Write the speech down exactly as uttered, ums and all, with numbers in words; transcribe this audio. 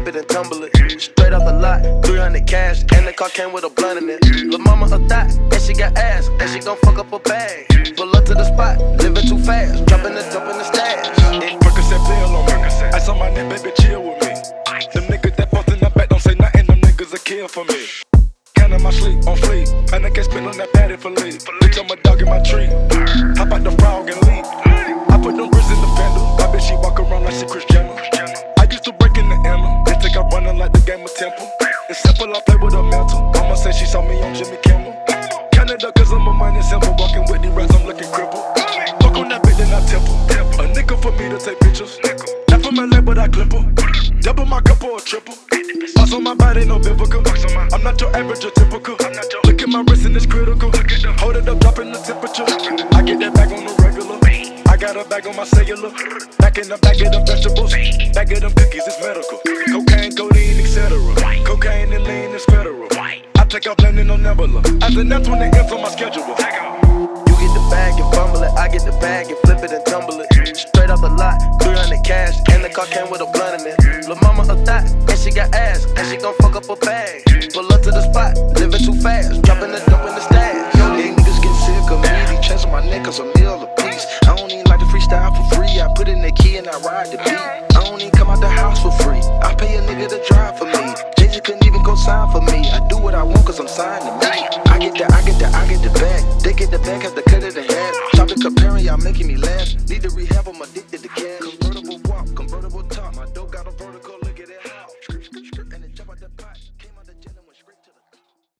flip it and tumble it. Straight off the lot, three hundred cash, and the car came with a blunt in it. Lil' mama a thot, and she got ass, and she gon' fuck up her bag. Pull up to the spot, living too fast, dropping the dope in the stash. Percocet pill on me, ice on my neck, baby, chill with me. Them niggas that bust in the back don't say nothing, them niggas a kill for me. Counting my sleep on fleek, and I can't spin on that patty for leave. Bitch, I'm a dog in my tree, hop out the frog and leave. I put them bricks in the fender, I bet she walk around like she Kris Jenner. I used to break in the Emma, and take out running like the game of Temple. It's simple, I play with a mantle. Mama said she saw me on Jimmy Kimmel. Canada, cause I'm a money simple, walking with the rats, I'm looking crippled. Fuck on that bitch, then I temple. A nickel for me to take pictures. Not from L A, but I clip her. Double my cup or a triple. Box on my body, no biblical. I'm not your average or typical. Look at my wrist and it's critical. Hold it up, dropping the temperature. I get that bag on the regular. I got a bag on my cellular. Back in the bag of them vegetables. Bag of them cookies, it's medical. Cocaine, codeine, et cetera. Cocaine and lean is federal. I take out blending on Nebula. As an that's when it ends on my schedule. You get the bag and fumble it, I get the bag and flip it and tumble it. Straight off the lot, three hundred cash, and the car came with a blunt in it. Lil' mama a thot, and she got ass, and she gon' fuck up her bag. Pull up to the spot, living too fast, dropping the dope in the stash. Yo, these niggas get sick of me, these chains on my neck cause a meal a piece. I don't even like to freestyle for free, I put in the key and I ride the beat. I don't even come out the house for free, I pay a nigga to drive for me. Jay-Z couldn't even go sign for me, I do what I want cause I'm signed to me. I get the, I get the, I get the bag, they get the bag, have to cut it in half. Stop the comparing, y'all making me laugh. Need to rehab, I'm addicted to cash.